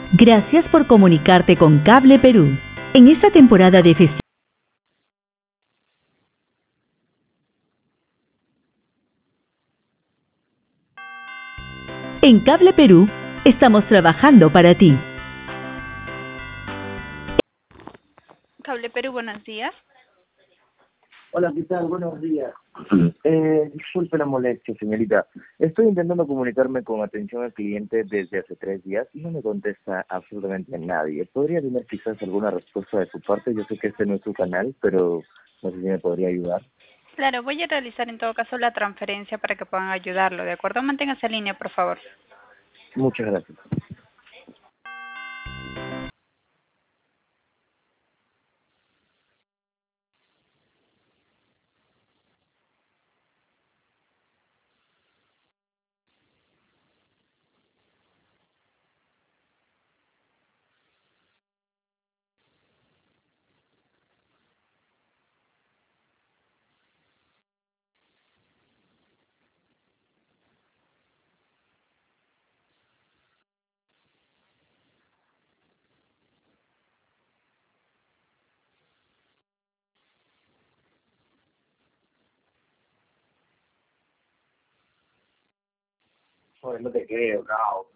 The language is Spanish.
Gracias por comunicarte con Cable Perú. En esta temporada de festivales, en Cable Perú estamos trabajando para ti. Cable Perú, buenos días. Hola, ¿qué tal? Buenos días. Disculpe la molestia, señorita. Estoy intentando comunicarme con atención al cliente desde hace 3 días y no me contesta absolutamente nadie. ¿Podría tener quizás alguna respuesta de su parte? Yo sé que este no es su canal, pero no sé si me podría ayudar. Claro, voy a realizar en todo caso la transferencia para que puedan ayudarlo, ¿de acuerdo? Manténgase en línea, por favor. Muchas gracias. Joder, no te creo, no.